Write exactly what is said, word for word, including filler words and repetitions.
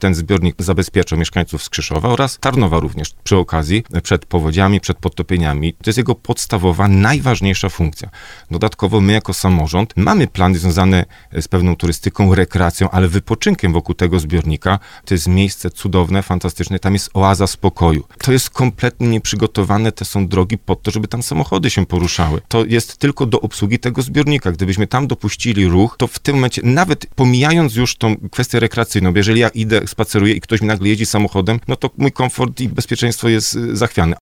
ten zbiornik zabezpieczał mieszkańców Skrzyszowa oraz Tarnowa również przy okazji, przed powodziami, przed podtopieniami. To jest jego podstawowa, najważniejsza funkcja. Dodatkowo my jako samorząd mamy plany związane z pewną turystyką, rekreacją, ale wypoczynkiem wokół tego zbiornika. To jest miejsce cudowne, fantastyczne, tam jest oaza spokoju. To jest kompletnie nieprzygotowane, te są drogi pod to, żeby tam samochody się poruszały. To jest tylko do obsługi tego zbiornika. Gdybyśmy tam dopuścili ruch, to w tym momencie, nawet pomijając już tą kwestię rekreacyjną, bo jeżeli ja idę, spaceruję i ktoś mi nagle jeździ samochodem, no to mój komfort i bezpieczeństwo jest zachwiane.